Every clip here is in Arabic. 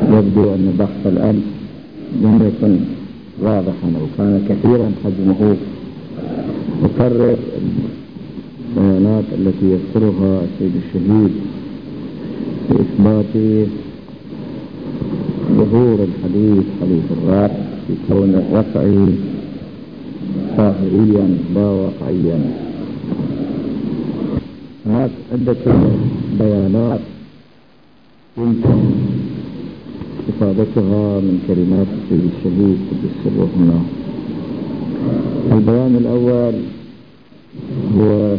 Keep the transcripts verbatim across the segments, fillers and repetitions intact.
يبدو أن بحث الأمس لم يكن واضحا أو كان كثيرا حجمه. أكرر البيانات التي يذكرها السيد الشهيد في إثبات ظهور الحديث حديث الرفع في كون الرفع ظاهريا لا واقعيا. هناك عدة بيانات يمكن استفادتها من كلمات السيد الشهيد قدس سره هنا. البيان الأول هو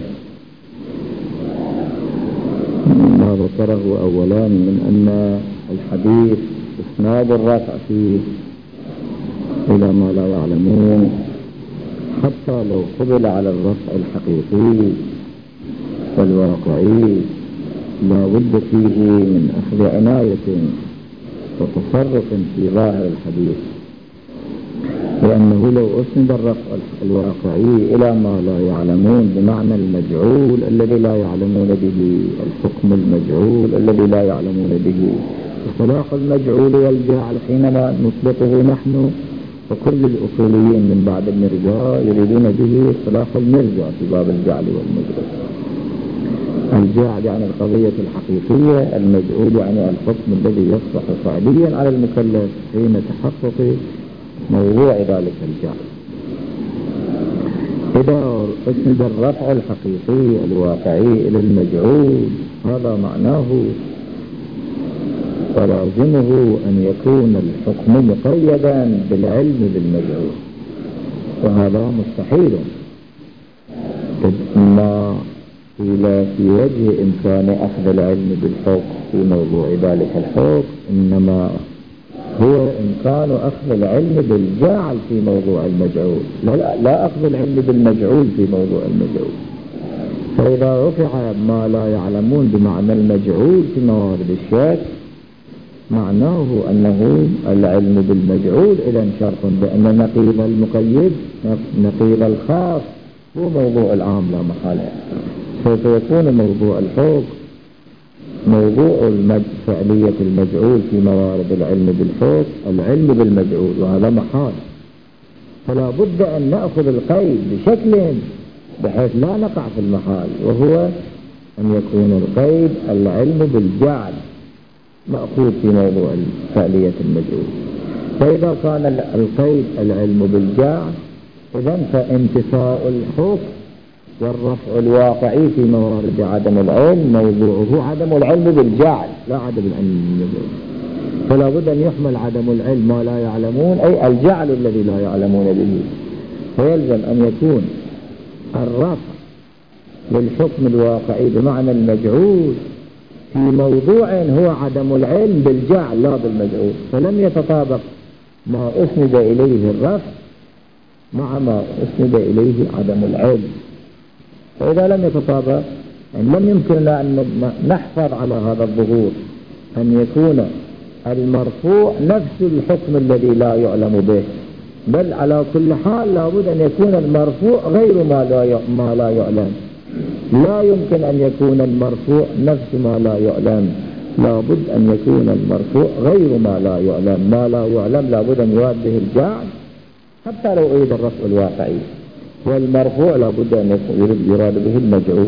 ما ذكره أولا من أن الحديث إسناد الرفع فيه إلى ما لا يعلمون، حتى لو قبل على الرفع الحقيقي والواقعي لا بد فيه من أخذ عناية وتصرف في ظاهر الحديث، لأنه لو أسند الرفع الواقعي إلى ما لا يعلمون بمعنى المجعول الذي لا يعلمون به، الحكم المجعول الذي لا يعلمون به، اصطلاح المجعول والجعل حينما نطلقه نحن وكل الأصوليين من بعد المرجع يريدون به اصطلاح المرجع في باب الجعل والمجعول. الجعل يعني القضية الحقيقية، المجعول يعني الحكم الذي يصبح فعليا على المكلف حين تحقق موضوع ذلك الجعل. إذا أسند الرفع الحقيقي الواقعي إلى المجعول هذا معناه ولازمه أن يكون الحكم مقيدا بالعلم بالمجعول، وهذا مستحيل. ما إلى في وجه إمكان أخذ العلم بالحكم في موضوع ذلك الحكم إنما هو إمكان أخذ العلم بالجعل في موضوع المجعول، لا, لا أخذ العلم بالمجعول في موضوع المجعول. فإذا رفع ما لا يعلمون بمعنى المجعول في موارد الشك معناه أنه العلم بالمجعول إذا شرط بأن نقيض المقيد نقيض الخاص هو موضوع العام لا محالة. سوف يكون موضوع الحكم موضوع فعلية المجعول في موارد العلم بالحكم العلم بالمجعول، وهذا محال. فلا بد أن نأخذ القيد بشكل بحيث لا نقع في المحال، وهو أن يكون القيد العلم بالجعل مأخوذ في موضوع فعلية المجعول. فإذا كان القيد العلم بالجعل إذن فانتفاء الحكم والرفع الواقعي في موارد عدم العلم موضوعه عدم العلم بالجعل لا عدم العلم بالمجعول. فلا بد أن يحمل عدم العلم ما لا يعلمون أي الجعل الذي لا يعلمون به، فيلزم أن يكون الرفع للحكم الواقعي بمعنى المجعول في موضوع هو عدم العلم بالجعل لا بالمجعول. فلم يتطابق ما أسند إليه الرفع مع ما أسند إليه عدم العلم. فإذا لم يتطابق يعني لم يمكننا أن نحفظ على هذا الظهور أن يكون المرفوع نفس الحكم الذي لا يعلم به، بل على كل حال لابد أن يكون المرفوع غير ما لا ما لا يعلم. لا يمكن أن يكون المرفوع نفس ما لا يعلم، لابد أن يكون المرفوع غير ما لا يعلم. ما لا يعلم لابد أن يراد به الجعل حتى لو أريد الرفع الواقعي، والمرفوع لابد أن يراد به المجعول.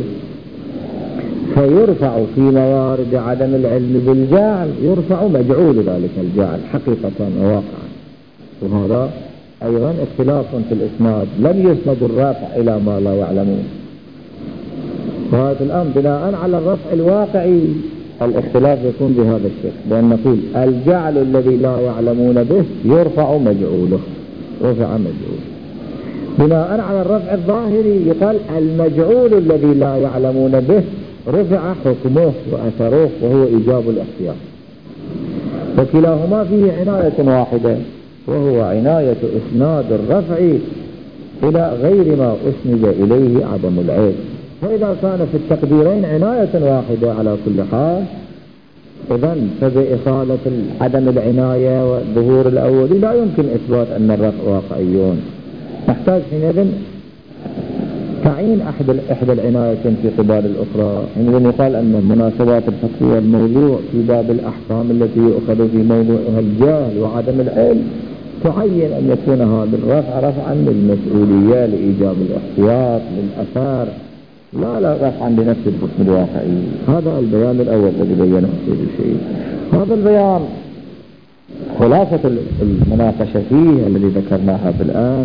فيرفع في موارد عدم العلم بالجعل يرفع مجعول ذلك الجعل حقيقة وواقعا. وهذا أيضا اختلاف في الإسناد، لم يسند الرافع إلى ما لا يعلمون. وهذا الأمر بناء على الرفع الواقعي الاختلاف يكون بهذا الشكل، بأن نقول الجعل الذي لا يعلمون به يرفع مجعوله، رفع مجعوله. بناء على الرفع الظاهري يقال المجعول الذي لا يعلمون به رفع حكمه وأثره وهو إيجاب الاختيار. وكلاهما فيه عناية واحدة، وهو عناية إسناد الرفع إلى غير ما أسند إليه عدم العلم. فإذا كان في التقديرين عناية واحدة على كل حال إذن فبإصالة عدم العناية والظهور الأولي لا يمكن إثبات أن الرفع واقعيون. نحتاج حينئذ تعين أحد إحدى العنايتين في قبال الأخرى. يعني يقال أن المناسبات الفقهية الموضوع في باب الأحكام التي يؤخذ في موضوعها الجهل وعدم العلم، تعين أن يكون هذا الرفع رفعا للمسؤولية لإيجاب الاحتياط للأثار، لا لا رفعا لنفس الحكم الواقعي. هذا البيان الأول الذي بينه أصول الشيء. هذا البيان خلاصة المناقشة فيه الذي ذكرناها في الآن،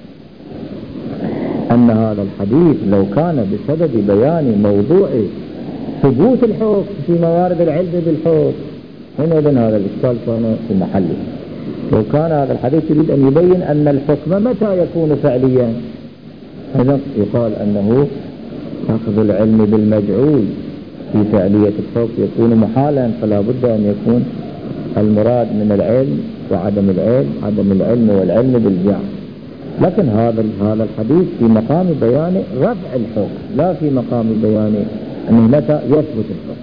أن هذا الحديث لو كان بسبب بيان موضوع ثبوت الحكم في موارد العلم بالحكم، حينئذ هذا الإشكال كان في محله. لو كان هذا الحديث يريد أن يبين أن الحكم متى يكون فعليا، إذن يقال أنه أخذ العلم بالمجعول في فعلية الحكم يكون محالا، فلا بد أن يكون المراد من العلم وعدم العلم، عدم العلم والعلم بالجعل. لكن هذا هذا الحديث في مقام بيان رفع الحكم، لا في مقام بيان أنه متى يثبت الحكم.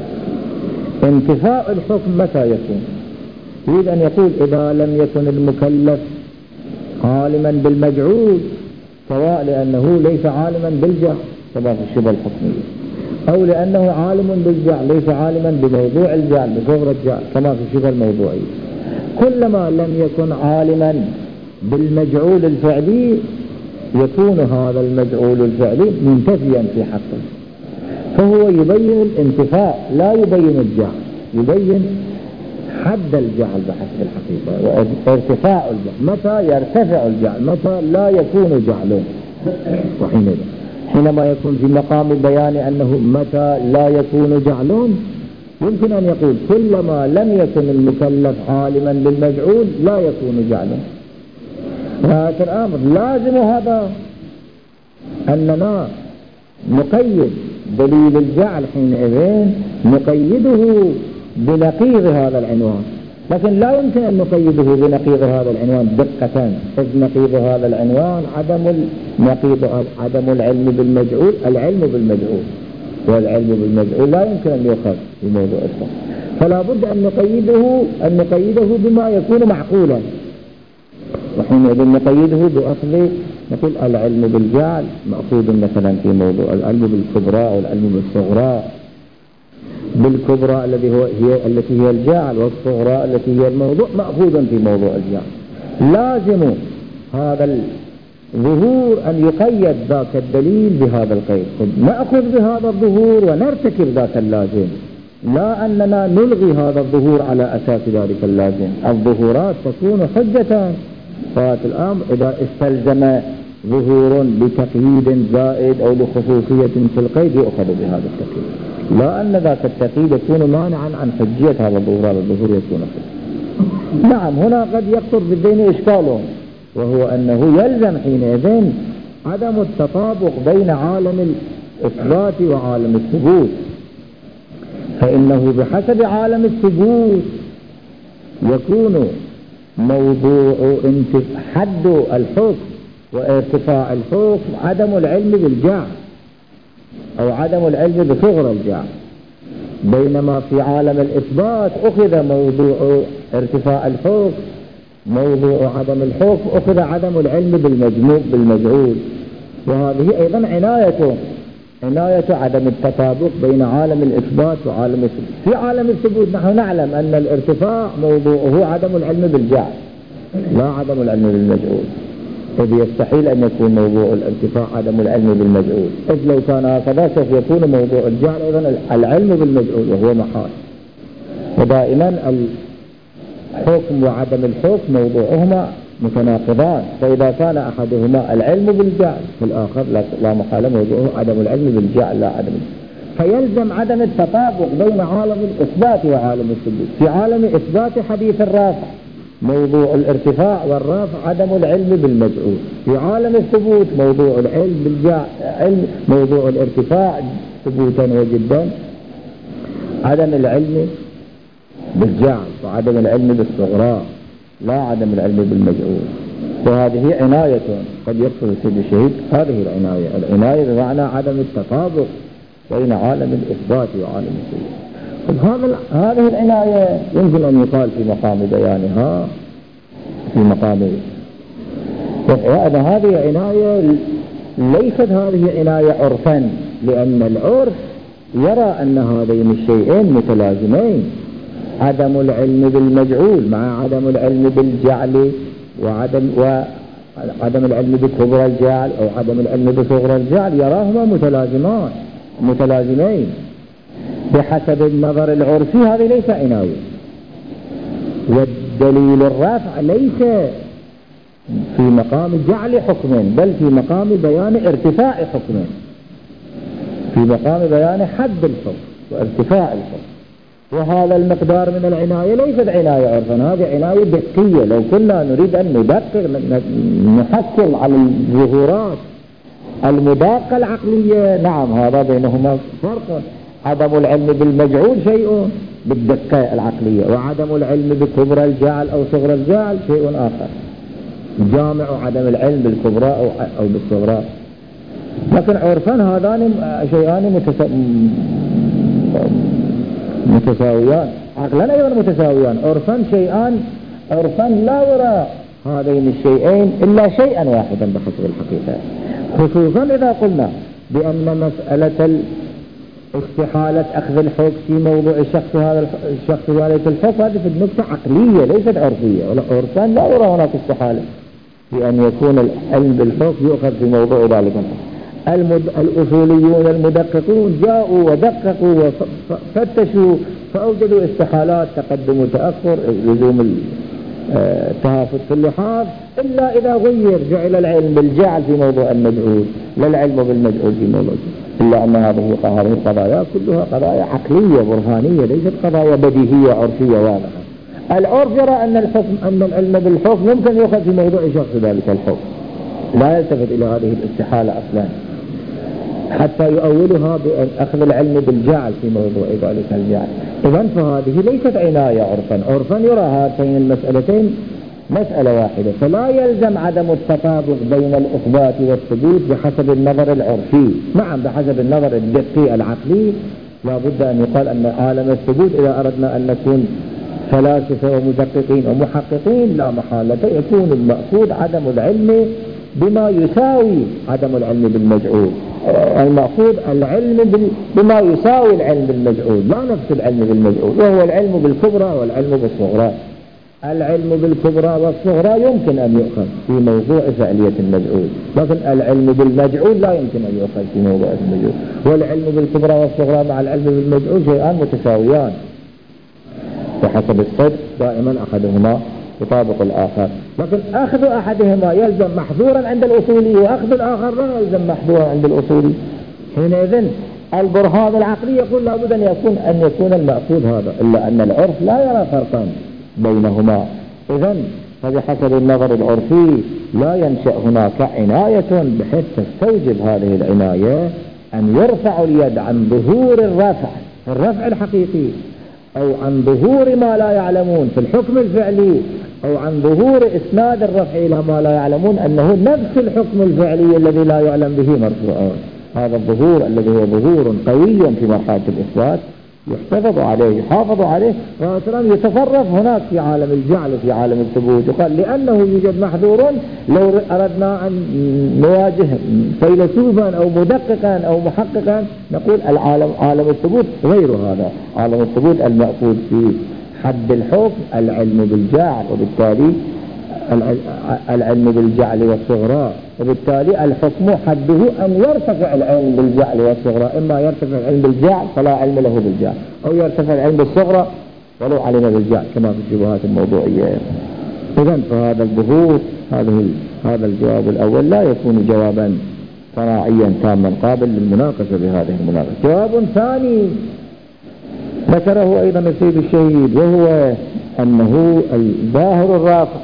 انتفاء الحكم متى يكون؟ يريد أن يقول إذا لم يكن المكلف عالما بالمجعول، سواء لأنه ليس عالما بالجعل كما في الشبه الحكمية، أو لأنه عالم بالجعل ليس عالما بموضوع الجعل بصغر الجعل كما في الشبه الموضوعي، كلما لم يكن عالما بالمجعول الفعلي يكون هذا المجعول الفعلي منتفيا في حقه. فهو يبين الانتفاء لا يبين الجعل، يبين حد الجعل بحسب الحقيقة وارتفاع الجعل، متى يرتفع الجعل، متى لا يكون جعله. وحينئذ حينما يكون في مقام بيان أنه متى لا يكون جعل، يمكن أن يقول كلما لم يكن المكلف عالما بالمجعول لا يكون جعله. هذا الأمر لازم هذا أننا نقيد دليل الجعل حينئذ نقيده بنقيض هذا العنوان، لكن لا يمكن أن نقيده بنقيض هذا العنوان دقة، إذ نقيض هذا العنوان عدم نقيض عدم العلم بالمجعول، العلم بالمجعول، والعلم بالمجعول لا يمكن أن يؤخذ في موضوع الصح، فلا بد أن نقيده أن نقيده بما يكون معقولا. وحينئذ نقيده بأصل نقول العلم بالجعل مأخوذ مثلا في موضوع العلم بالكبرى والعلم بالصغرى، بالكبرى الذي هو هي التي هي الجعل، والصغرى التي هي الموضوع مأخوذا في موضوع الجعل. لازم هذا الظهور أن يقيد ذاك الدليل بهذا القيد، نأخذ بهذا الظهور ونرتكب ذاك اللازم، لا أننا نلغي هذا الظهور على أساس ذلك اللازم. الظهورات تكون حجة، فات الأمر إذا استلزم ظهور بتقييد زائد أو لخصوصية في القيد يؤخذ بهذا التقييد، لا أن ذاك التقييد يكون مانعا عن حجية هذا الظهور، هذا الظهور يكون حجة. نعم هنا قد يخطر بالذهن إشكاله، وهو أنه يلزم حينئذ عدم التطابق بين عالم الإثبات وعالم الثبوت، فإنه بحسب عالم الثبوت يكون موضوع حد الحكم وارتفاع الحكم عدم العلم بالجعل أو عدم العلم بصغر الجعل، بينما في عالم الإثبات أخذ موضوع ارتفاع الحكم، موضوع عدم الحكم أخذ عدم العلم بالمجموع بالمجعول. وهذه أيضا عنايته عناية عدم التطابق بين عالم الإثبات وعالم الثبوت. في عالم الثبوت نحن نعلم أن الارتفاع موضوعه عدم العلم بالجعل لا عدم العلم بالمجعول، إذ يستحيل أن يكون موضوع الارتفاع عدم العلم بالمجعول، إذ لو كان هكذا سوف يكون موضوع الجعل أيضا العلم بالمجعول وهو محال. ودائما الحكم وعدم الحكم موضوعهما متناقضان، فإذا كان أحدهما العلم بالجعل فالآخر لا محالة موضوعه عدم العلم بالجعل لا عدم، فيلزم عدم التطابق بين عالم الإثبات وعالم الثبوت. في عالم إثبات حديث الرافع موضوع الارتفاع والرافع عدم العلم بالمجعول، في عالم الثبوت موضوع العلم بالجعل علم موضوع الارتفاع ثبوتا وجدا عدم العلم بالجعل وعدم العلم بالصغرى لا عدم العلم بالمجعول. وهذه عناية قد يقصد السيد الشهيد هذه العناية، العناية بمعنى عدم التطابق بين عالم الإثبات وعالم الثبوت. هذا هذه العناية يمكن أن يقال في مقام بيانها في مقام وأن هذه عناية ليست هذه عناية عرفا، لأن العرف يرى أن هذين الشيئين متلازمين، عدم العلم بالمجعول مع عدم العلم بالجعل وعدم وعدم العلم بكبرى الجعل أو عدم العلم بصغرى الجعل يراهما متلازمان متلازمين بحسب النظر العرفي. هذه ليس عناية. والدليل الرفع ليس في مقام جعل حكم، بل في مقام بيان ارتفاع حكم، في مقام بيان حد الحكم وارتفاع الحكم. وهذا المقدار من العناية ليست عناية عرفا، هذه عناية دقية. لو كنا نريد أن ندقق نحصل على الظهورات المداقة العقلية، نعم هذا بينهما فرق. عدم العلم بالمجعول شيء بالدقة العقلية، وعدم العلم بكبرى الجعل أو صغرى الجعل شيء آخر، جامع عدم العلم بالكبرى أو, أو بالصغرى. لكن عرفا هذان شيئان متساويان، عقلا أيضا متساويان. عرفا شيئان، عرفا لا يرى هذين الشيئين إلا شيئا واحدا بحسب الحقيقة، خصوصا إذا قلنا بأن مسألة استحالة أخذ الحكم في موضوع الشخص هذا الشخص ذلك الحكم هذه في النقطة عقلية ليست عرفية. عرفا لا يرى هناك استحالة في أن يكون العلم بالحكم يؤخذ في موضوع ذلك الحكم. الأصوليون المدققون جاءوا ودققوا وفتشوا فأوجدوا استحالات، تقدم وتأخر، لزوم التهافت في اللحاظ، إلا إذا غير جعل العلم بالجعل في موضوع المجعول لا العلم بالمجعول في موضوع، إلا أن هذه القضايا كلها قضايا عقلية برهانية ليست قضايا بديهية عرفية واضحة. العرف يرى أن الحكم أن العلم بالحكم ممكن يؤخذ في موضوع شخص ذلك الحكم، لا يلتفت إلى هذه الاستحالة أصلا حتى يؤولها بأخذ العلم بالجعل في موضوع ذلك الجعل. إذن فهذه ليست عناية عرفا. عرفا يرى هاتين المسألتين مسألة واحدة، فلا يلزم عدم التطابق بين الإثبات والثبوت بحسب النظر العرفي. نعم بحسب النظر الدقي العقلي لا بد أن يقال أن عالم الثبوت إذا أردنا أن نكون فلاسفة ومدققين ومحققين لا محالة يكون المقصود عدم العلم بما يساوي عدم العلم بالمجعول، المقصود العلم بما يساوي العلم بالمجعول لا نفس العلم بالمجعول، وهو العلم بالكبرى والعلم بالصغرى. العلم بالكبرى والصغرى يمكن أن يؤخذ في موضوع فعلية المجعول، لكن العلم بالمجعول لا يمكن أن يؤخذ في موضوع المجعول. والعلم بالكبرى والصغرى مع العلم بالمجعول شيئان متساويان بحسب الصدق، دائما أحدهما يطابق الآخر، لكن أخذ أحدهما يلزم محظورا عند الأصولي وأخذ الآخر لا يلزم محظورا عند الأصولي. حينئذ البرهان العقلي يقول لابد أن يكون أن يكون المأخوذ هذا، إلا أن العرف لا يرى فرقا بينهما. إذن فبحسب النظر العرفي لا ينشأ هناك عناية بحيث تستوجب هذه العناية أن يرفع اليد عن ظهور الرفع في الرفع الحقيقي، أو عن ظهور ما لا يعلمون في الحكم الفعلي، أو عن ظهور إسناد الرفع إلى ما لا يعلمون أنه نفس الحكم الفعلي الذي لا يعلم به مرفوع. هذا الظهور الذي هو ظهور قوي في مرحلة الإثبات يحتفظ عليه يحافظ عليه، وأسرام يتصرف هناك في عالم الجعل في عالم الثبوت. وقال لأنه يوجد محذور لو أردنا أن نواجه فيلسوفا أو مدققا أو محققا نقول العالم عالم الثبوت غير هذا. عالم الثبوت المأخوذ في حد الحكم العلم بالجعل، وبالتالي العلم بالجعل والصغرى، وبالتالي الحكم حده أن يرتفع العلم بالجعل والصغرى، إما يرتفع العلم بالجعل فلا علم له بالجعل، أو يرتفع العلم بالصغرى ولو علم بالجعل كما في الشبهات الموضوعية. إذن فهذا الظهور هذه هذا الجواب الأول لا يكون جوابا صناعيا تاما قابل للمناقشة بهذه المناقشة. جواب ثاني ذكره أيضا السيد الشهيد، وهو أنه الظاهر الرافع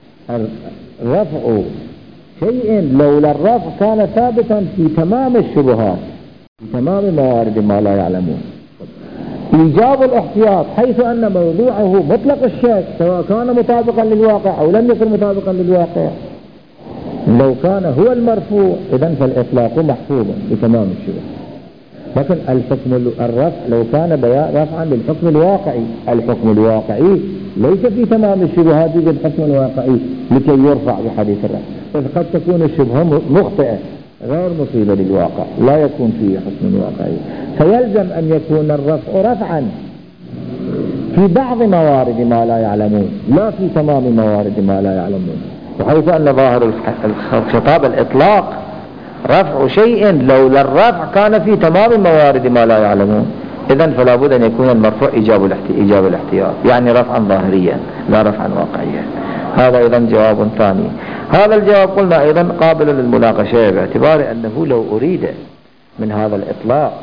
رفع شيء لولا الرفع كان ثابتا في تمام الشبهات في تمام موارد ما لا يعلمون. إيجاب الاحتياط حيث أن موضوعه مطلق الشك سواء كان مطابقا للواقع أو لم يكن مطابقا للواقع، لو كان هو المرفوع إذن فالإطلاق محفوظ بتمام الشبهات. لكن الحكم الرفع لو كان رفعا للحكم الواقعي، الحكم الواقعي ليس في تمام الشبهات يوجد حكم واقعي لكي يرفع بحديث الرفع، إذ قد تكون الشبهة مخطئة غير مصيبة للواقع، لا يكون فيه حكم واقعي، فيلزم أن يكون الرفع رفعا في بعض موارد ما لا يعلمون، لا في تمام موارد ما لا يعلمون. وحيث أن ظاهر الخطاب الإطلاق رفع شيء، لولا الرفع كان في تمام موارد ما لا يعلمون، إذن فلا بد أن يكون المرفوع إيجاب الاحتياط، يعني رفعا ظاهريا لا رفعا واقعيا. هذا أيضا جواب ثاني. هذا الجواب قلنا أيضا قابل للمناقشة، باعتبار أنه لو أريد من هذا الإطلاق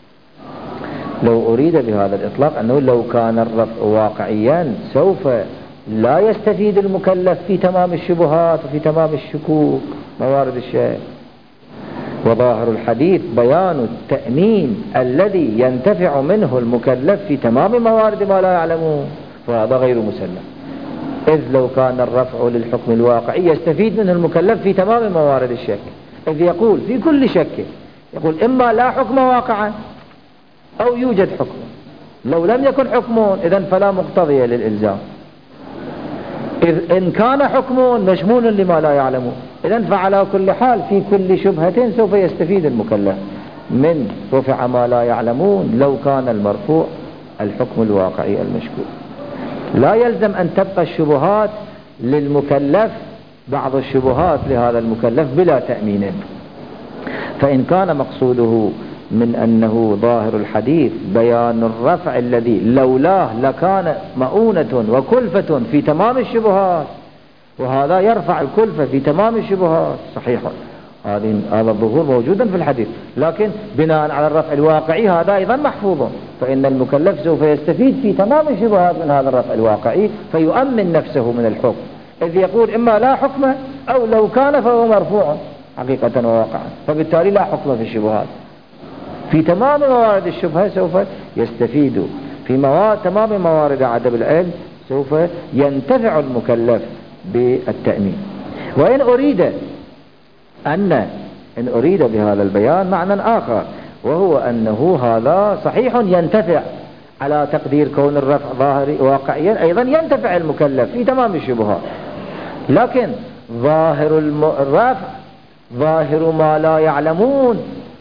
لو أريد بهذا الإطلاق أنه لو كان الرفع واقعيا سوف لا يستفيد المكلف في تمام الشبهات وفي تمام الشكوك موارد الشيء. وظاهر الحديث بيان التأمين الذي ينتفع منه المكلف في تمام موارد ما لا يعلمون، وهذا غير مسلم، إذ لو كان الرفع للحكم الواقعي يستفيد منه المكلف في تمام موارد الشك، إذ يقول في كل شك يقول إما لا حكم واقعا أو يوجد حكم، لو لم يكن حكم إذن فلا مقتضي للإلزام، إذ إن كان حكم مشمول لما لا يعلمون، إذن فعلى كل حال في كل شبهة سوف يستفيد المكلف من رفع ما لا يعلمون لو كان المرفوع الحكم الواقعي المشكوك. لا يلزم أن تبقى الشبهات للمكلف، بعض الشبهات لهذا المكلف بلا تأمين، فإن كان مقصوده من أنه ظاهر الحديث بيان الرفع الذي لولاه لكان مؤونة وكلفة في تمام الشبهات، وهذا يرفع الكلفة في تمام الشبهات، صحيح هذا الظهور موجودا في الحديث، لكن بناء على الرفع الواقعي هذا أيضا محفوظ، فإن المكلف سوف يستفيد في تمام الشبهات من هذا الرفع الواقعي فيؤمن نفسه من الحكم، إذ يقول إما لا حكم أو لو كان فهو مرفوع حقيقة وواقعا، فبالتالي لا حكم في الشبهات. في تمام موارد الشبهة سوف يستفيد، في موارد تمام موارد عدم العلم سوف ينتفع المكلف بالتأمين. وإن أريد أن إن أريد بهذا البيان معنى آخر، وهو أنه هذا صحيح ينتفع على تقدير كون الرفع ظاهري واقعيا، أيضا ينتفع المكلف في تمام الشبهات، لكن ظاهر الرفع ظاهر ما لا يعلمون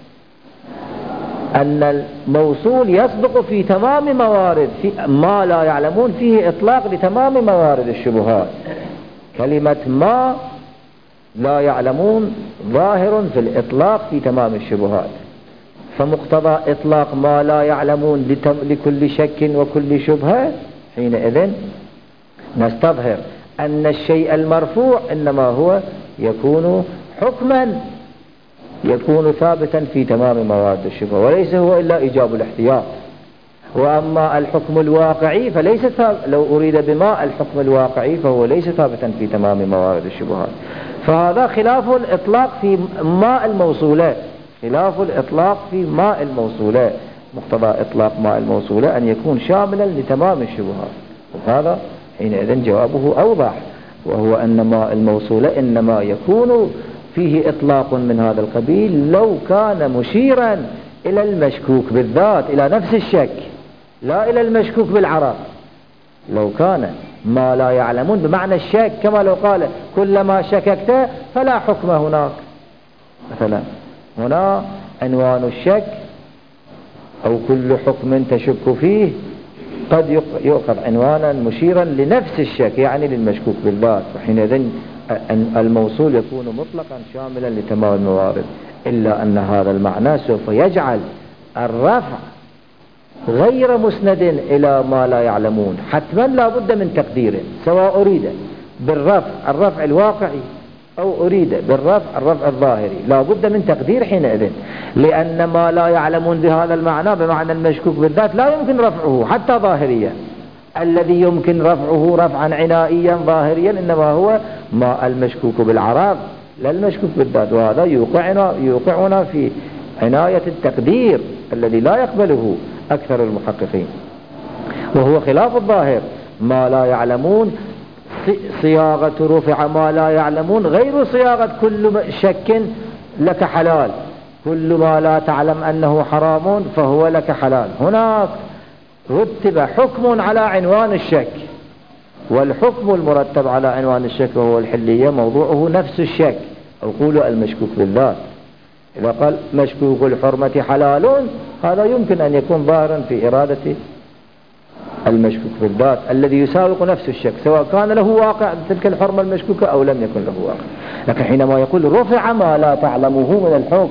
أن الموصول يسبق في تمام موارد في ما لا يعلمون، فيه إطلاق لتمام موارد الشبهات. كلمة ما لا يعلمون ظاهر في الإطلاق في تمام الشبهات، فمقتضى إطلاق ما لا يعلمون لكل شك وكل شبهة حينئذ نستظهر أن الشيء المرفوع إنما هو يكون حكما يكون ثابتا في تمام موارد الشبهة، وليس هو إلا إيجاب الاحتياط. وأما الحكم الواقعي فليس ثابت، لو أريد بما الحكم الواقعي فهو ليس ثابتا في تمام موارد الشبهات، فهذا خلاف الإطلاق في ماء الموصولة، خلاف الإطلاق في ماء الموصولة. مقتضى إطلاق ماء الموصولة أن يكون شاملا لتمام الشبهات، وهذا حينئذ جوابه أوضح، وهو أن ماء الموصولة إنما يكون فيه إطلاق من هذا القبيل لو كان مشيرا إلى المشكوك بالذات، إلى نفس الشك، لا إلى المشكوك بالعرض. لو كان ما لا يعلمون بمعنى الشك، كما لو قال كلما شككت فلا حكم هناك مثلا، هنا عنوان الشك أو كل حكم تشك فيه قد يؤخذ عنوانا مشيرا لنفس الشك، يعني للمشكوك بالذات، وحينئذ الموصول يكون مطلقا شاملا لتمام الموارد، إلا أن هذا المعنى سوف يجعل الرفع غير مسند إلى ما لا يعلمون، حتما لا بد من تقديره، سواء أريد بالرفع الرفع الواقعي أو أريد بالرفع الرفع الظاهري، لا بد من تقدير حينئذ، لأن ما لا يعلمون بهذا المعنى بمعنى المشكوك بالذات لا يمكن رفعه حتى ظاهريا، الذي يمكن رفعه رفعا عنائيا ظاهريا إنما هو ما المشكوك بالعرض لا المشكوك بالذات، وهذا يوقعنا, يوقعنا في عناية التقدير الذي لا يقبله أكثر المحققين، وهو خلاف الظاهر. ما لا يعلمون صياغة رفع ما لا يعلمون غير صياغة كل شك لك حلال، كل ما لا تعلم أنه حرام فهو لك حلال. هناك رتب حكم على عنوان الشك، والحكم المرتب على عنوان الشك وهو الحلية موضوعه نفس الشك، أو قولوا المشكوك بالذات، إذا قال مشكوك الحرمة حلال، هذا يمكن أن يكون ظاهرا في إرادة المشكوك بالذات الذي يساوق نفس الشك، سواء كان له واقع تلك الحرمة المشكوكة أو لم يكن له واقع. لكن حينما يقول رفع ما لا تعلمه من الحكم،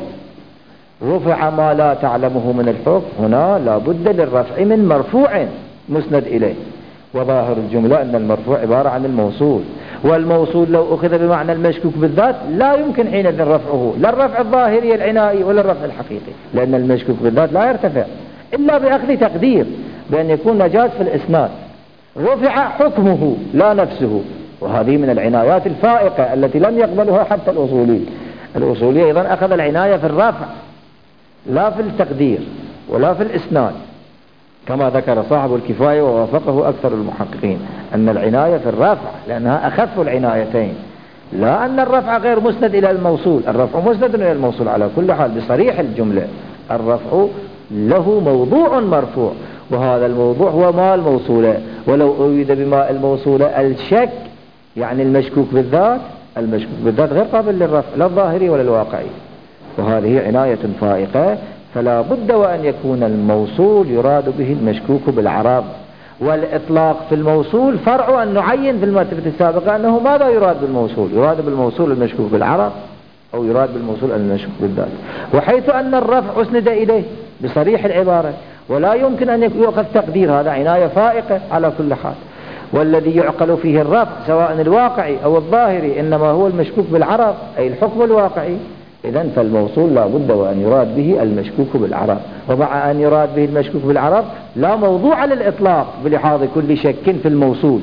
رفع ما لا تعلمه من الحكم، هنا لا بد للرفع من مرفوع مسند إليه، وظاهر الجملة أن المرفوع عبارة عن الموصول، والموصول لو أخذ بمعنى المشكوك بالذات لا يمكن حينئذ رفعه، لا الرفع الظاهري العنائي ولا الرفع الحقيقي، لأن المشكوك بالذات لا يرتفع إلا بأخذ تقدير بأن يكون مجاز في الإسناد. رفع حكمه لا نفسه، وهذه من العنايات الفائقة التي لم يقبلها حتى الأصولي. الأصولية أيضا أخذ العناية في الرفع لا في التقدير ولا في الإسناد، كما ذكر صاحب الكفاية ووافقه أكثر المحققين أن العناية في الرفع لأنها أخف العنايتين، لا أن الرفع غير مسند إلى الموصول، الرفع مسند إلى الموصول على كل حال بصريح الجملة. الرفع له موضوع مرفوع، وهذا الموضوع هو ما الموصولة، ولو أريد بما الموصولة الشك يعني المشكوك بالذات، المشكوك بالذات غير قابل للرفع لا الظاهري ولا الواقعي، وهذه عناية فائقة. فلا بد وأن يكون الموصول يراد به المشكوك بالعرب، والإطلاق في الموصول فرع أن نعين في المرتبة السابقة أنه ماذا يراد بالموصول، يراد بالموصول المشكوك بالعرب أو يراد بالموصول المشكوك بالذات، وحيث أن الرفع أسند إليه بصريح العبارة ولا يمكن أن يؤخذ تقدير، هذا عناية فائقة على كل حال. والذي يعقل فيه الرفع سواء الواقعي أو الظاهري إنما هو المشكوك بالعرب أي الحكم الواقعي، إذن فالموصول لا بد وأن يراد به المشكوك بالعرب، ومع أن يراد به المشكوك بالعرب لا موضوع للإطلاق بلحاظ كل شك في الموصول.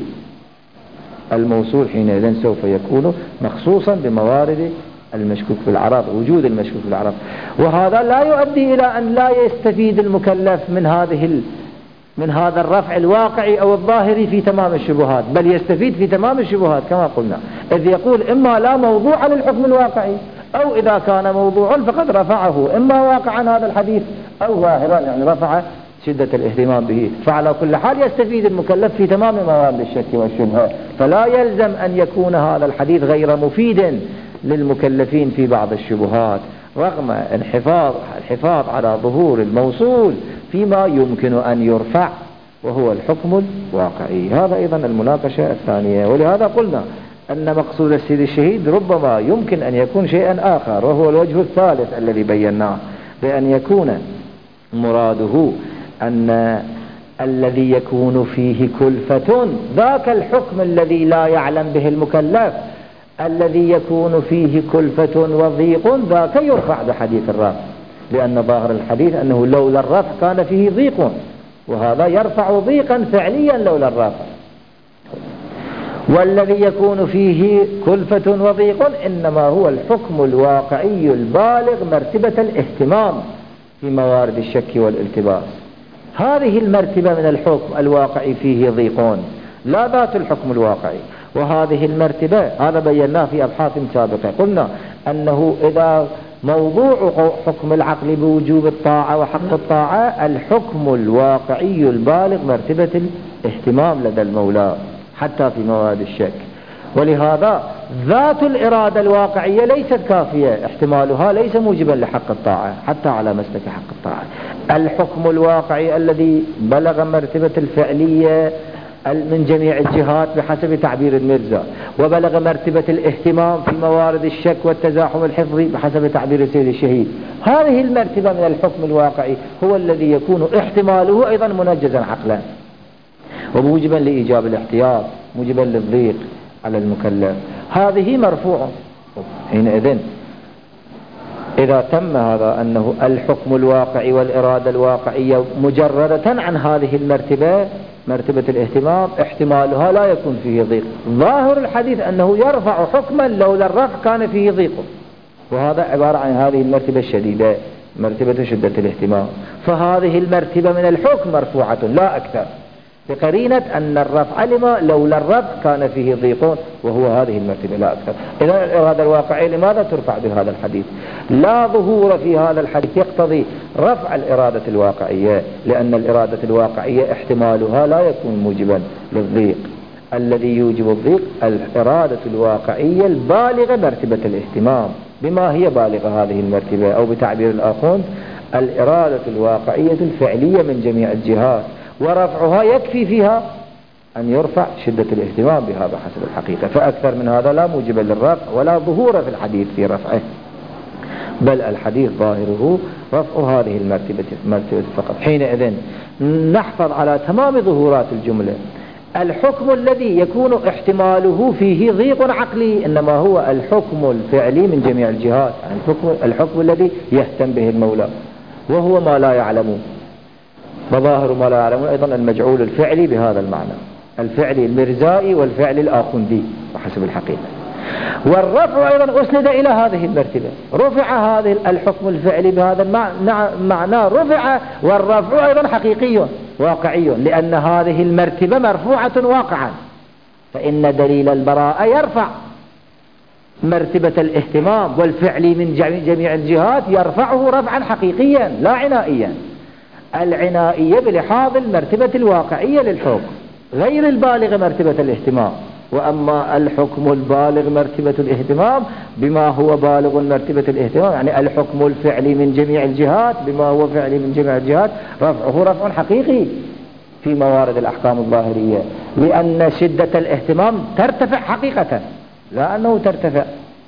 الموصول حينئذ سوف يكون مخصوصا بموارد المشكوك بالعرب، وجود المشكوك بالعرب، وهذا لا يؤدي إلى أن لا يستفيد المكلف من هذه من هذا الرفع الواقعي أو الظاهري في تمام الشبهات، بل يستفيد في تمام الشبهات كما قلنا، إذ يقول إما لا موضوع للحكم الواقعي، أو إذا كان موضوع فقد رفعه إما واقعا هذا الحديث أو ظاهرا يعني رفع شدة الاهتمام به، فعلى كل حال يستفيد المكلف في تمام موارد الشك والشبهة، فلا يلزم أن يكون هذا الحديث غير مفيد للمكلفين في بعض الشبهات، رغم الحفاظ الحفاظ على ظهور الموصول فيما يمكن أن يرفع وهو الحكم الواقعي. هذا أيضا المناقشة الثانية. ولهذا قلنا أن مقصود السيد الشهيد ربما يمكن أن يكون شيئا آخر، وهو الوجه الثالث الذي بيناه، بأن يكون مراده أن الذي يكون فيه كلفة ذاك الحكم الذي لا يعلم به المكلف، الذي يكون فيه كلفة وضيق ذاك يرفع بحديث الرفع، لأن ظاهر الحديث أنه لولا الرفع كان فيه ضيق، وهذا يرفع ضيقا فعليا لولا الرفع. والذي يكون فيه كلفة وضيق إنما هو الحكم الواقعي البالغ مرتبة الاهتمام في موارد الشك والالتباس. هذه المرتبة من الحكم الواقعي فيه ضيق، لا ذات الحكم الواقعي. وهذه المرتبة هذا بيناه في أبحاث سابقة، قلنا أنه إذا موضوع حكم العقل بوجوب الطاعة وحق الطاعة الحكم الواقعي البالغ مرتبة الاهتمام لدى المولى حتى في مواد الشك. ولهذا ذات الإرادة الواقعية ليست كافية، احتمالها ليس موجبا لحق الطاعة حتى على مسلك حق الطاعة. الحكم الواقعي الذي بلغ مرتبة الفعلية من جميع الجهات بحسب تعبير المرزا، وبلغ مرتبة الاهتمام في موارد الشك والتزاحم الحفظي بحسب تعبير السيد الشهيد، هذه المرتبة من الحكم الواقعي هو الذي يكون احتماله أيضا منجزا عقلا وموجبا لإيجاب الاحتياط، موجبا للضيق على المكلف. هذه مرفوعة. حينئذ إذا تم هذا أنه الحكم الواقعي والإرادة الواقعية مجردة عن هذه المرتبة مرتبة الاهتمام احتمالها لا يكون فيه ضيق. ظاهر الحديث أنه يرفع حكما لولا الرفع كان فيه ضيق، وهذا عبارة عن هذه المرتبة الشديدة مرتبة شدة الاهتمام. فهذه المرتبة من الحكم مرفوعة لا أكثر، بقرينة أن الرفع لما لولا الرفع كان فيه ضيق، وهو هذه المرتبة لا أكثر. إذا الإرادة الواقعية لماذا ترفع بهذا الحديث؟ لا ظهور في هذا الحديث يقتضي رفع الإرادة الواقعية، لأن الإرادة الواقعية احتمالها لا يكون موجبا للضيق. الذي يوجب الضيق الإرادة الواقعية البالغة مرتبة الاهتمام. بما هي بالغة هذه المرتبة، أو بتعبير الآخوند الإرادة الواقعية الفعلية من جميع الجهات، ورفعها يكفي فيها أن يرفع شدة الاهتمام بهذا حسب الحقيقة، فأكثر من هذا لا موجب للرفع ولا ظهور في الحديث في رفعه، بل الحديث ظاهره رفع هذه المرتبة مرتبة فقط. حينئذ نحفظ على تمام ظهورات الجملة الحكم الذي يكون احتماله فيه ضيق عقلي إنما هو الحكم الفعلي من جميع الجهات، الحكم, الحكم الذي يهتم به المولى، وهو ما لا يعلم، مظاهر ما لا يعلم أيضا المجعول الفعلي بهذا المعنى، الفعلي المرزائي والفعل الآخندي وحسب الحقيقة. والرفع أيضا أسند إلى هذه المرتبة، رفع هذا الحكم الفعلي بهذا المعنى رفع، والرفع أيضا حقيقي واقعي، لأن هذه المرتبة مرفوعة واقعا، فإن دليل البراءة يرفع مرتبة الاهتمام والفعلي من جميع الجهات، يرفعه رفعا حقيقيا لا عنائيا، العنائية بلحاظ المرتبة الواقعية للحكم غير البالغ مرتبة الاهتمام. وأما الحكم البالغ مرتبة الاهتمام بما هو بالغ مرتبة الاهتمام، يعني الحكم الفعلي من جميع الجهات بما هو فعلي من جميع الجهات، رفعه رفع حقيقي في موارد الأحكام الظاهرية، لأن شدة الاهتمام ترتفع حقيقة، لا أنه ترتفع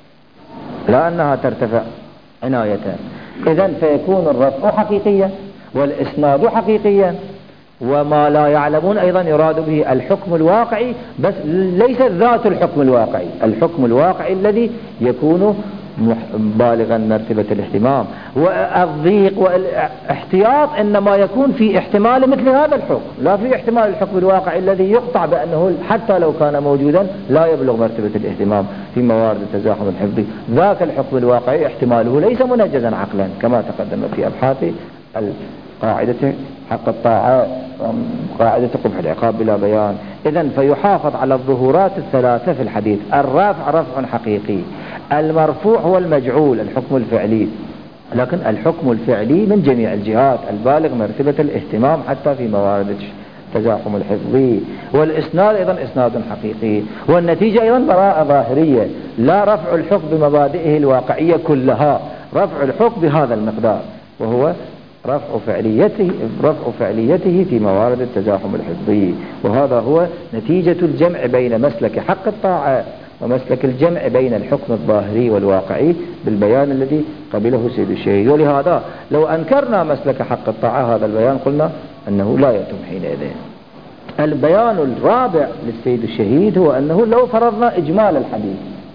لا أنها ترتفع عناية. إذن فيكون الرفع حقيقيا والإسناد حقيقيا، وما لا يعلمون أيضا يراد به الحكم الواقعي، بس ليس ذات الحكم الواقعي، الحكم الواقعي الذي يكون بالغا مرتبة الاهتمام. والضيق والاحتياط إنما يكون في احتمال مثل هذا الحكم، لا في احتمال الحكم الواقعي الذي يقطع بأنه حتى لو كان موجودا لا يبلغ مرتبة الاهتمام في موارد التزاحم الحفظي. ذاك الحكم الواقعي احتماله ليس منجزا عقلا كما تقدم في أبحاث القاعدة حق الطاعة قاعدة قبح العقاب بلا بيان. إذن فيحافظ على الظهورات الثلاثة في الحديث، الرافع رفع حقيقي، المرفوع هو المجعول الحكم الفعلي، لكن الحكم الفعلي من جميع الجهات البالغ مرتبة الاهتمام حتى في موارد التزاحم الحفظي، والإسناد أيضا إسناد حقيقي، والنتيجة أيضا براءة ظاهرية، لا رفع الحكم بمبادئه الواقعية كلها، رفع الحكم بهذا المقدار وهو رفع فعليته رفع فعليته في موارد التزاحم الحفظي. وهذا هو نتيجة الجمع بين مسلك حق الطاعة ومسلك الجمع بين الحكم الظاهري والواقعي بالبيان الذي قبله سيد الشهيد. ولهذا لو أنكرنا مسلك حق الطاعة هذا البيان قلنا أنه لا يتم حينئذ. البيان الرابع للسيد الشهيد هو أنه لو فرضنا إجمال الحديث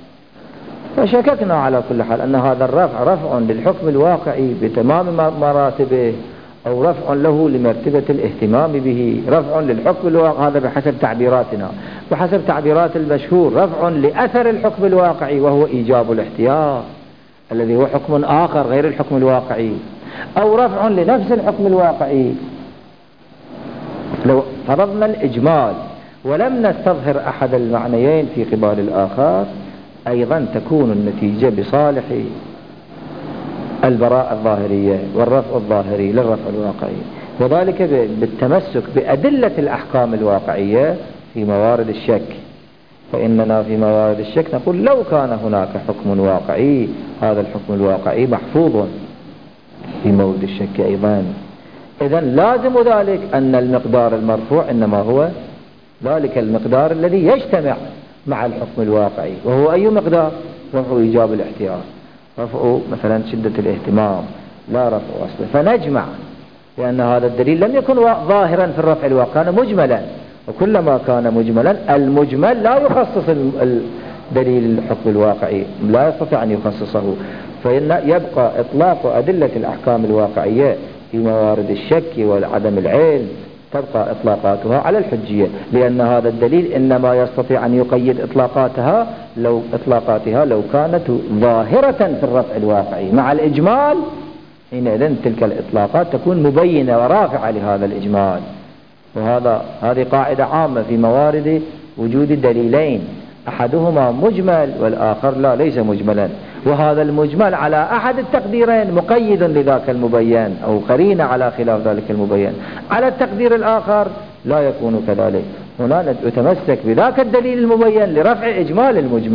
فشككنا على كل حال أن هذا الرفع رفع للحكم الواقعي بتمام مراتبه، أو رفع له لمرتبة الاهتمام به، رفع للحكم الواقعي، هذا بحسب تعبيراتنا، بحسب تعبيرات المشهور رفع لأثر الحكم الواقعي وهو إيجاب الاحتياط الذي هو حكم آخر غير الحكم الواقعي، أو رفع لنفس الحكم الواقعي. لو فرضنا الإجمال ولم نستظهر أحد المعنيين في قبال الآخر أيضا تكون النتيجة بصالح البراءة الظاهرية والرفع الظاهري للرفع الواقعي، وذلك بالتمسك بأدلة الأحكام الواقعية في موارد الشك. فإننا في موارد الشك نقول لو كان هناك حكم واقعي هذا الحكم الواقعي محفوظ في مورد الشك أيضا. إذن لازم ذلك أن المقدار المرفوع إنما هو ذلك المقدار الذي يجتمع مع الحكم الواقعي، وهو أي مقدار؟ رفع إيجاب الاحتياط، رفع مثلا شدة الاهتمام، لا رفع أصله. فنجمع لأن هذا الدليل لم يكن ظاهرا في الرفع الواقعي، كان مجملا، وكلما كان مجملا المجمل لا يخصص الدليل الحكم الواقعي، لا يستطيع أن يخصصه، فإن يبقى إطلاق أدلة الأحكام الواقعية في موارد الشك وعدم العلم تبقى إطلاقاتها على الحجية، لأن هذا الدليل إنما يستطيع أن يقيد إطلاقاتها لو إطلاقاتها لو كانت ظاهرة في الرفع الواقعي مع الإجمال، حينئذ تلك الإطلاقات تكون مبينة ورافعة لهذا الإجمال. وهذا هذه قاعدة عامة في موارد وجود دليلين، أحدهما مجمل والآخر لا ليس مجملا، وهذا المجمل على أحد التقديرين مقيد لذاك المبين أو قرينة على خلاف ذلك المبين، على التقدير الآخر لا يكون كذلك، هنا نتمسك بذاك الدليل المبين لرفع إجمال المجمل،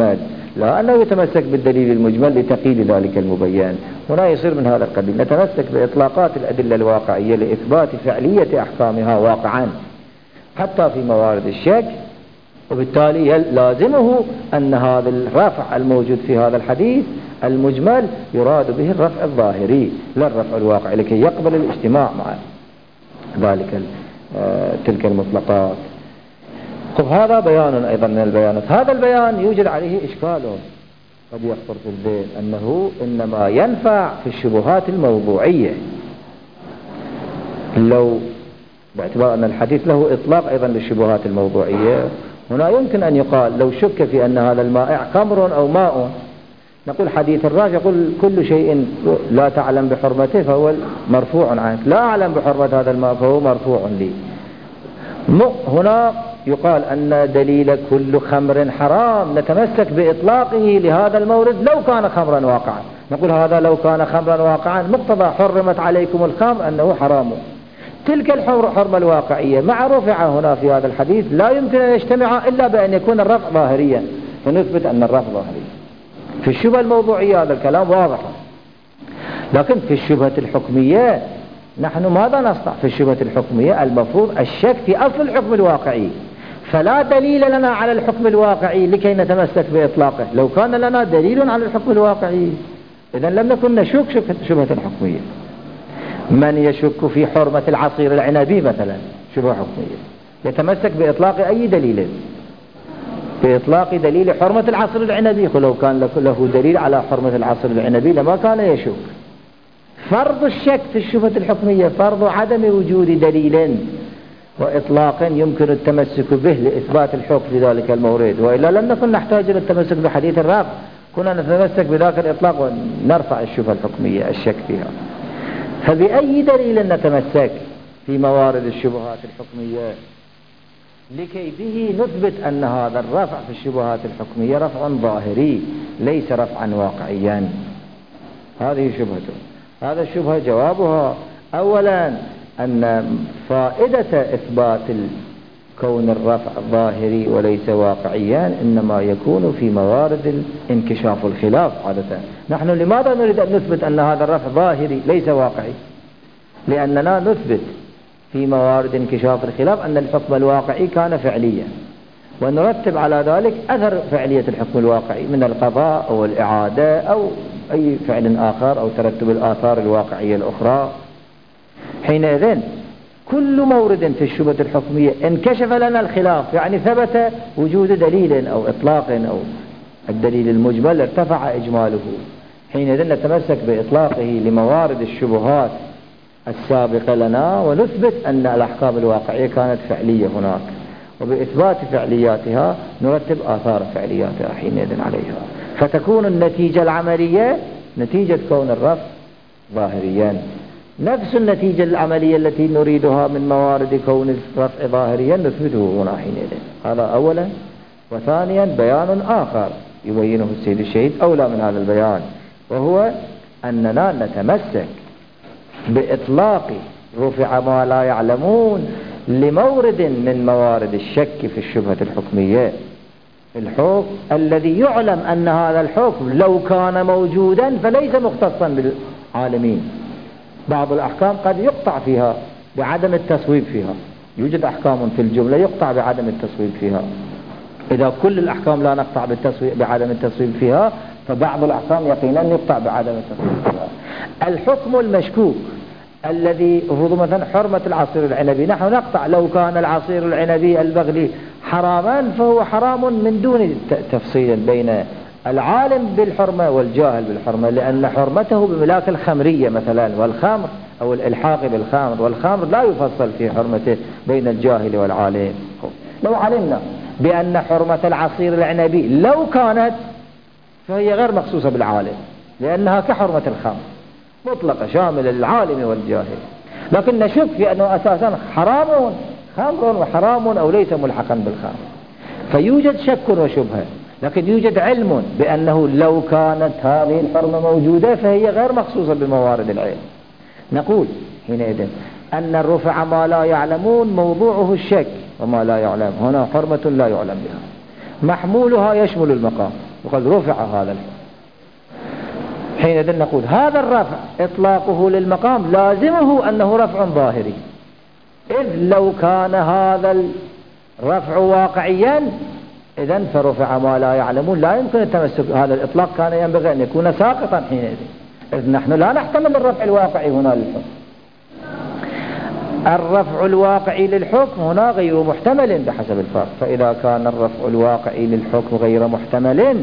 لا أنه يتمسك بالدليل المجمل لتقييد ذلك المبين. هنا يصير من هذا القبيل، نتمسك بإطلاقات الأدلة الواقعية لإثبات فعلية أحكامها واقعا حتى في موارد الشك، وبالتالي لازمه أن هذا الرفع الموجود في هذا الحديث المجمل يراد به الرفع الظاهري لا الرفع الواقعي، لكي يقبل الاجتماع مع ذلك تلك المطلقات. طب هذا بيان أيضا من البيانات. هذا البيان يوجد عليه إشكال قد يخطر في الذهن، أنه إنما ينفع في الشبهات الموضوعية، لو باعتبار أن الحديث له إطلاق أيضا للشبهات الموضوعية. هنا يمكن أن يقال لو شك في أن هذا المائع خمر أو ماء، نقول حديث الراجع يقول كل شيء لا تعلم بحرمته فهو مرفوع عنك، لا أعلم بحرمة هذا الماء فهو مرفوع لي. هنا يقال أن دليل كل خمر حرام نتمسك بإطلاقه لهذا المورد لو كان خمرا واقعا، نقول هذا لو كان خمرا واقعا مقتضى حرمت عليكم الخمر أنه حرام. تلك الحرمة الواقعية مع رفع هنا في هذا الحديث لا يمكن أن يجتمع إلا بأن يكون الرفع ظاهريا، فنثبت أن الرفع ظاهري. في الشبهة الموضوعية هذا الكلام واضح، لكن في الشبهة الحكمية نحن ماذا نصنع؟ في الشبهة الحكمية المفروض الشك في أصل الحكم الواقعي، فلا دليل لنا على الحكم الواقعي لكي نتمسك بإطلاقه. لو كان لنا دليل على الحكم الواقعي إذن لم نكن نشك شبهة حكمية. من يشك في حرمة العصير العنبي مثلا شبهة حكمية يتمسك بإطلاق أي دليل، بإطلاق دليل حرمة العصير العنبي، ولو كان له دليل على حرمة العصير العنبي لما كان يشك. فرض الشك في الشبهة الحكمية فرض عدم وجود دليل وإطلاق يمكن التمسك به لإثبات الحكم في ذلك المورد، وإلا لم نكن نحتاج إلى التمسك بحديث الرفع، كنا نتمسك بذاك الإطلاق ونرفع الشبهة الحكمية الشك فيها. فبأي دليل نتمسك في موارد الشبهات الحكمية لكي به نثبت أن هذا الرفع في الشبهات الحكمية رفع ظاهري ليس رفعا واقعيا؟ هذه شبهته. هذا الشبهة جوابها أولا أن فائدة إثبات كون الرفع ظاهري وليس واقعيا إنما يكون في موارد انكشاف الخلاف عادة. نحن لماذا نريد أن نثبت أن هذا الرفع ظاهري ليس واقعي؟ لأننا نثبت في موارد انكشاف الخلاف أن الحكم الواقعي كان فعليا، ونرتب على ذلك أثر فعلية الحكم الواقعي من القضاء أو الإعادة أو أي فعل آخر أو ترتب الآثار الواقعية الأخرى. حينئذ كل مورد في الشبهة الحكمية انكشف لنا الخلاف، يعني ثبت وجود دليل أو إطلاق أو الدليل المجمل ارتفع إجماله، حينئذ نتمسك بإطلاقه لموارد الشبهات السابقة لنا ونثبت أن الأحكام الواقعية كانت فعلية هناك، وبإثبات فعلياتها نرتب آثار فعلياتها حينئذ عليها، فتكون النتيجة العملية نتيجة كون الرفع ظاهريا نفس النتيجة العملية التي نريدها من موارد كون الرفع ظاهريا نثبته هنا حينئذ. هذا أولا. وثانيا بيان آخر يبينه السيد الشهيد أولى من هذا البيان، وهو أننا نتمسك بإطلاق رفع ما لا يعلمون لمورد من موارد الشك في الشبهة الحكمية، الحكم الذي يعلم أن هذا الحكم لو كان موجودا فليس مختصا بالعالمين. بعض الأحكام قد يقطع فيها بعدم التصويب فيها، يوجد أحكام في الجملة يقطع بعدم التصويب فيها. إذا كل الأحكام لا نقطع بالتصويب بعدم التصويب فيها، فبعض الأحكام يقينا يقطع بعدم التصويب فيها. الحكم المشكوك الذي هو مثلا حرمة العصير العنبي، نحن نقطع لو كان العصير العنبي البغلي حراما فهو حرام من دون تفصيل بين العالم بالحرمة والجاهل بالحرمة، لأن حرمته بملاك الخمرية مثلا والخمر أو الإلحاق بالخمر، والخمر لا يفصل في حرمته بين الجاهل والعالم. لو علمنا بأن حرمة العصير العنبي لو كانت فهي غير مخصوصة بالعالم لأنها كحرمة الخمر مطلقة شاملة للعالم والجاهل، لكن نشك في أنه أساسا حرام خمر وحرام أو ليس ملحقا بالخمر، فيوجد شك وشبهة، لكن يوجد علم بأنه لو كانت هذه الحرمة موجودة فهي غير مخصوصة بموارد العلم. نقول حينئذ أن الرفع ما لا يعلمون موضوعه الشك وما لا يعلم، هنا حرمة لا يعلم بها، محمولها يشمل المقام وقد رفع هذا الحكم. حينئذ نقول هذا الرفع إطلاقه للمقام لازمه أنه رفع ظاهري، إذ لو كان هذا الرفع واقعيا إذن فرفع ما لا يعلمون لا يمكن التمسك. هذا الإطلاق كان ينبغي أن يكون ساقطا حينئذ، إذ نحن لا نحتمل الرفع الواقعي هنا للحكم. الرفع الواقعي للحكم هنا غير محتمل بحسب الفرق. فإذا كان الرفع الواقعي للحكم غير محتمل،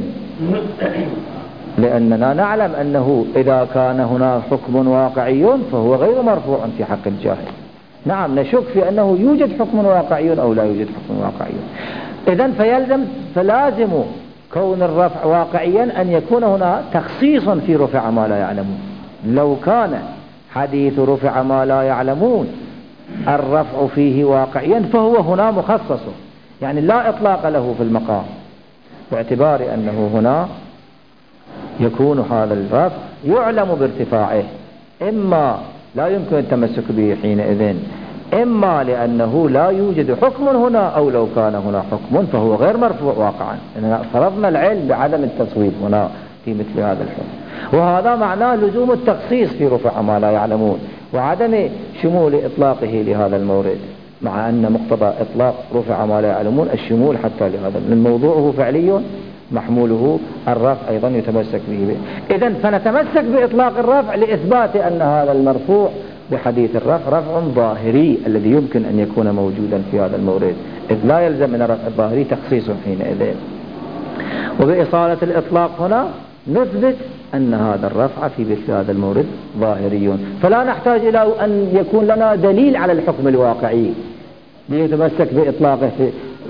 لأننا نعلم أنه إذا كان هنا حكم واقعي فهو غير مرفوع في حق الجاهل. نعم نشك في أنه يوجد حكم واقعي أو لا يوجد حكم واقعي. إذن فيلزم فلازم كون الرفع واقعيا أن يكون هنا تخصيص في رفع ما لا يعلمون. لو كان حديث رفع ما لا يعلمون الرفع فيه واقعيا فهو هنا مخصص، يعني لا إطلاق له في المقام، باعتبار أنه هنا يكون هذا الرفع يعلم بارتفاعه، إما لا يمكن التمسك به حينئذ، إما لأنه لا يوجد حكم هنا، أو لو كان هنا حكم فهو غير مرفوع واقعا. إننا فرضنا العلم بعدم التصويب هنا في مثل هذا الحكم، وهذا معناه لزوم التخصيص في رفع ما لا يعلمون وعدم شمول إطلاقه لهذا المورد، مع أن مقتضى إطلاق رفع ما لا يعلمون الشمول حتى لهذا، من موضوعه فعلي محموله الرفع أيضا يتمسك به. إذن فنتمسك بإطلاق الرفع لإثبات أن هذا المرفوع بحديث الرفع رفع ظاهري الذي يمكن أن يكون موجودا في هذا المورد، إذ لا يلزم من الرفع الظاهري تخصيص حينئذ. وبإصالة الإطلاق هنا نثبت أن هذا الرفع في مثل هذا المورد ظاهري، فلا نحتاج إلى أن يكون لنا دليل على الحكم الواقعي ليتمسك بإطلاقه في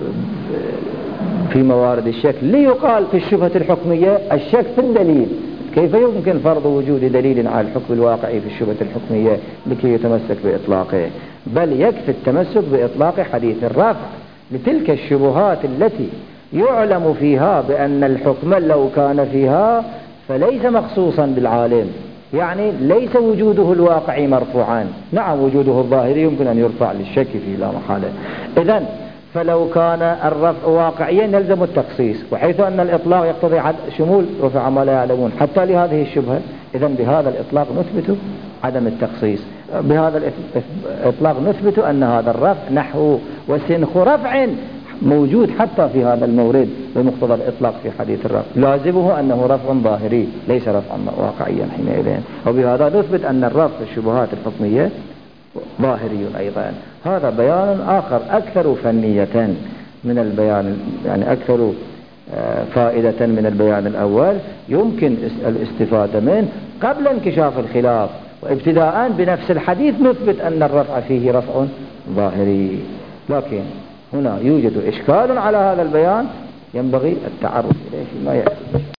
في موارد الشك، ليقال في الشبهة الحكمية الشك في الدليل. كيف يمكن فرض وجود دليل على الحكم الواقعي في الشبهة الحكمية لكي يتمسك بإطلاقه؟ بل يكفي التمسك بإطلاق حديث الرفع لتلك الشبهات التي يعلم فيها بأن الحكم لو كان فيها فليس مخصوصا بالعالم، يعني ليس وجوده الواقعي مرفوعا. نعم وجوده الظاهري يمكن أن يرفع للشك فيه لا محالة. إذن فلو كان الرفع واقعيا يلزم التخصيص، وحيث أن الإطلاق يقتضي شمول رفع ما لا يعلمون حتى لهذه الشبهة، إذن بهذا الإطلاق نثبت عدم التخصيص. بهذا الإطلاق نثبت أن هذا الرفع نحو وسنخ رفع موجود حتى في هذا المورد بمقتضى الإطلاق في حديث الرفع، لازمه أنه رفع ظاهري ليس رفعا واقعيا حينئذ. وبهذا نثبت أن الرفع في الشبهات الحكمية ظاهري أيضا. هذا بيان آخر أكثر فنية من البيان، يعني أكثر فائدة من البيان الأول، يمكن الاستفادة منه قبل انكشاف الخلاف، وابتداء بنفس الحديث نثبت أن الرفع فيه رفع ظاهري. لكن هنا يوجد إشكال على هذا البيان ينبغي التعرف إليه فيما يأتي.